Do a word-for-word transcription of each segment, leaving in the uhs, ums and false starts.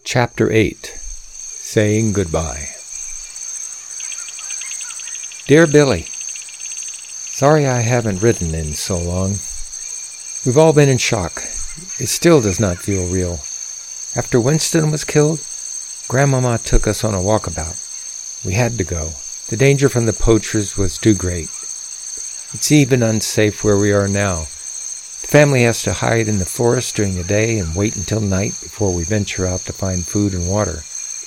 Chapter eight. Saying Goodbye. Dear Billy, sorry I haven't written in so long. We've all been in shock. It still does not feel real. After Winston was killed, Grandmama took us on a walkabout. We had to go. The danger from the poachers was too great. It's even unsafe where we are now. The family has to hide in the forest during the day and wait until night before we venture out to find food and water.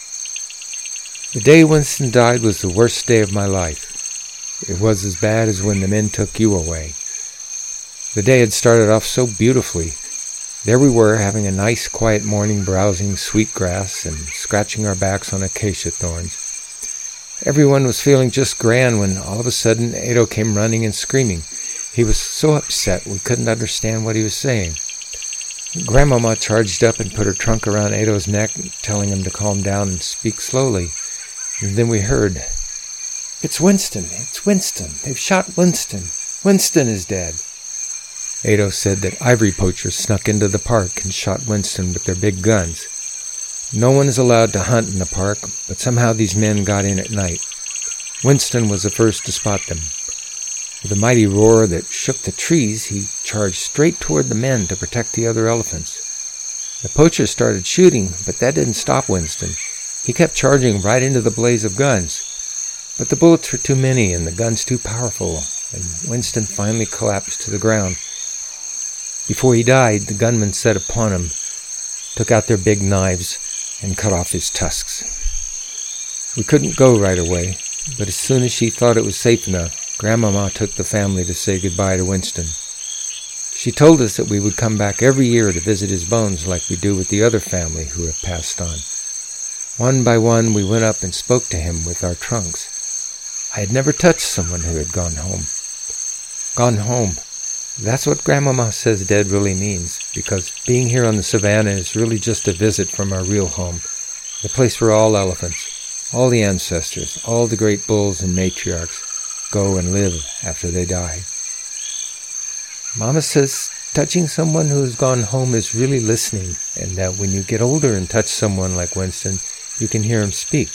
The day Winston died was the worst day of my life. It was as bad as when the men took you away. The day had started off so beautifully. There we were, having a nice quiet morning, browsing sweet grass and scratching our backs on acacia thorns. Everyone was feeling just grand when all of a sudden Ado came running and screaming. He was so upset we couldn't understand what he was saying. Grandmama charged up and put her trunk around Ado's neck, telling him to calm down and speak slowly. And then we heard, "It's Winston! It's Winston! They've shot Winston! Winston is dead!" Ado said that ivory poachers snuck into the park and shot Winston with their big guns. No one is allowed to hunt in the park, but somehow these men got in at night. Winston was the first to spot them. With a mighty roar that shook the trees, he charged straight toward the men to protect the other elephants. The poachers started shooting, but that didn't stop Winston. He kept charging right into the blaze of guns. But the bullets were too many and the guns too powerful, and Winston finally collapsed to the ground. Before he died, the gunmen set upon him, took out their big knives, and cut off his tusks. We couldn't go right away, but as soon as she thought it was safe enough, Grandmama took the family to say goodbye to Winston. She told us that we would come back every year to visit his bones like we do with the other family who have passed on. One by one we went up and spoke to him with our trunks. I had never touched someone who had gone home. Gone home. That's what Grandmama says dead really means, because being here on the savannah is really just a visit from our real home, the place where all elephants, all the ancestors, all the great bulls and matriarchs go and live after they die. Mama says touching someone who has gone home is really listening, and that when you get older and touch someone like Winston, you can hear him speak.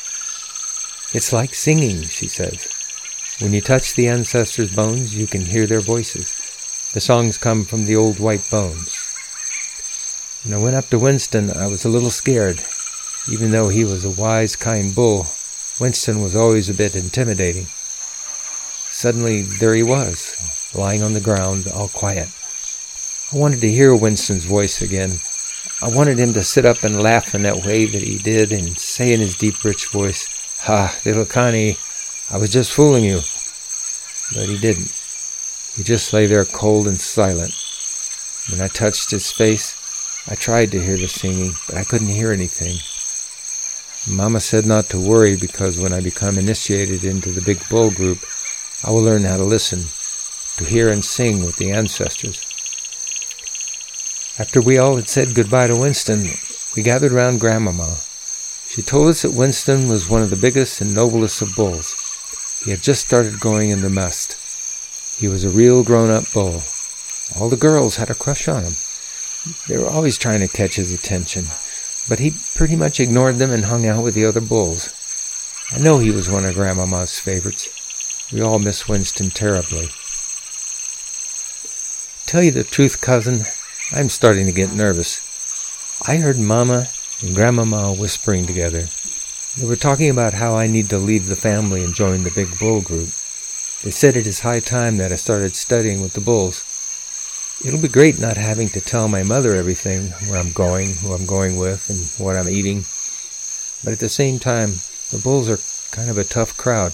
It's like singing, she says. When you touch the ancestors' bones, you can hear their voices. The songs come from the old white bones. When I went up to Winston, I was a little scared. Even though he was a wise, kind bull, Winston was always a bit intimidating. Suddenly, there he was, lying on the ground, all quiet. I wanted to hear Winston's voice again. I wanted him to sit up and laugh in that way that he did and say in his deep, rich voice, "Ha, little Connie, I was just fooling you." But he didn't. He just lay there cold and silent. When I touched his face, I tried to hear the singing, but I couldn't hear anything. Mama said not to worry because when I become initiated into the big bull group, I will learn how to listen, to hear and sing with the ancestors. After we all had said goodbye to Winston, we gathered round Grandmama. She told us that Winston was one of the biggest and noblest of bulls. He had just started going in the must. He was a real grown-up bull. All the girls had a crush on him. They were always trying to catch his attention, but he pretty much ignored them and hung out with the other bulls. I know he was one of Grandmama's favorites. We all miss Winston terribly. Tell you the truth, cousin, I'm starting to get nervous. I heard Mama and Grandmama whispering together. They were talking about how I need to leave the family and join the big bull group. They said it is high time that I started studying with the bulls. It'll be great not having to tell my mother everything, where I'm going, who I'm going with, and what I'm eating. But at the same time, the bulls are kind of a tough crowd.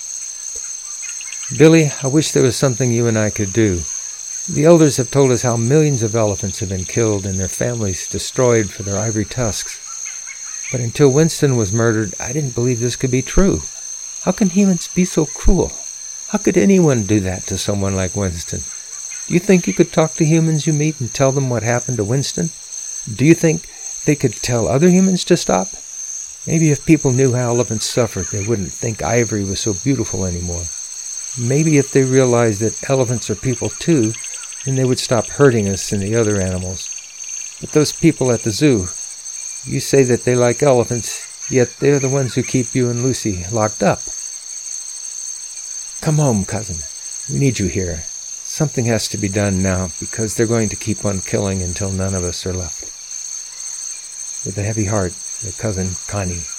Billy, I wish there was something you and I could do. The elders have told us how millions of elephants have been killed and their families destroyed for their ivory tusks. But until Winston was murdered, I didn't believe this could be true. How can humans be so cruel? How could anyone do that to someone like Winston? Do you think you could talk to humans you meet and tell them what happened to Winston? Do you think they could tell other humans to stop? Maybe if people knew how elephants suffered, they wouldn't think ivory was so beautiful anymore. Maybe if they realized that elephants are people too, then they would stop hurting us and the other animals. But those people at the zoo, You say that they like elephants, yet they're the ones who keep you and Lucy locked up. Come home, cousin. We need you here. Something has to be done now, because they're going to keep on killing until none of us are left. With a heavy heart, your cousin, Connie.